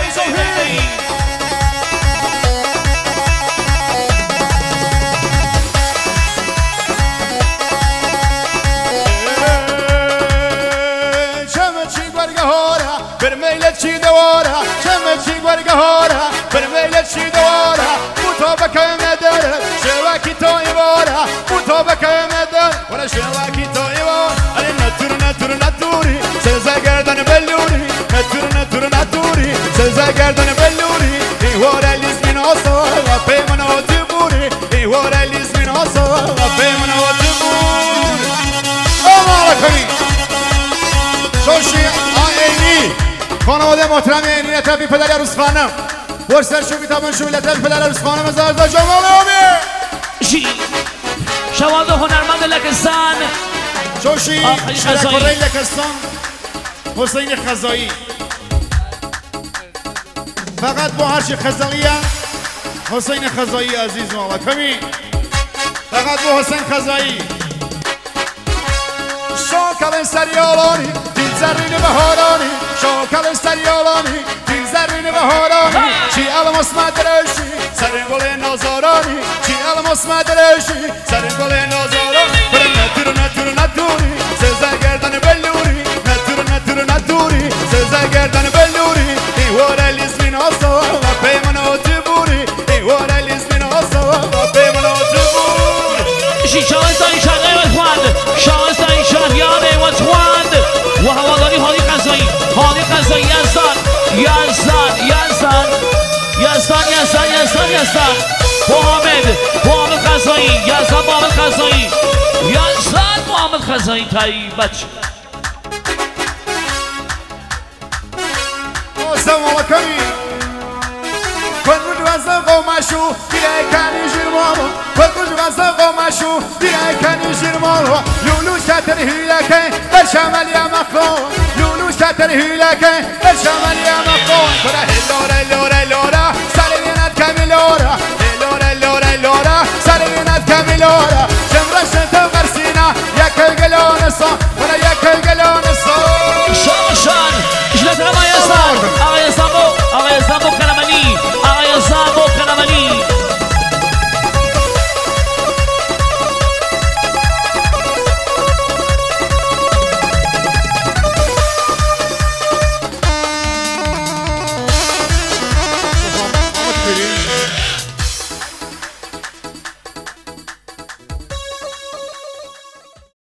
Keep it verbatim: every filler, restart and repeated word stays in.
چی دواره چمه چی برگهاره برمیل چی دواره مطابق مدر شواکی تو ایواره مطابق مدر ولا شواکی تو ایواره علی نتور نتور نتوری سزا گردن بلوری نتور نتور نتوری سزا گردن بلوری ایواره لیزمین آسا و پیمان آتی بوری ایواره لیزمین آسا و پیمان آتی بوری آمالا کنی شوشی آینی خانواده محترم اینی لطفی پدر عروس خانم برسر شو بیتابن شو لطفی پدر عروس خانم زرزا جمال آبی شواده هنرمند لکستان شوشی شرکره لکستان حسین خزایی فقط با هرچی خزاییه حسین خزایی عزیز مولا کمی فقط با حسین خزایی شاکل سریالانی دل زرین بهارانی شاکل سریالانی دل زرین بهارانی چی علم اسمت درشی سر گل نازارانی چی علم اسمت درشی سر گل نازارانی برم نتور نتور نتوری سزا گردن بلوری نتور نتور نتوری سزا گردن بلوری ایواره لیزمین آسا و پیمان آتی بوری ایواره لیزمین آسا و پیمان آتی بوری شی شانستانی شرقه و تواند شانستانی شهریانه و تواند و هواداری حالی قضایی حالی قضایی یزدان یزدان یزدان یزدان یزدان یزدان یزدان محمد محمد قضایی یزدان محمد قضایی یزدان محمد قضایی تایی بچه آسم آقا کمی کن روش وزن قومشو بیره کنی جیر مالو کن روش وزن قومشو بیره کنی جیر مالو لولو شتر هیلکه در شمالی مخون لولو شتر هیلکه در شمالی مخون برای هلاره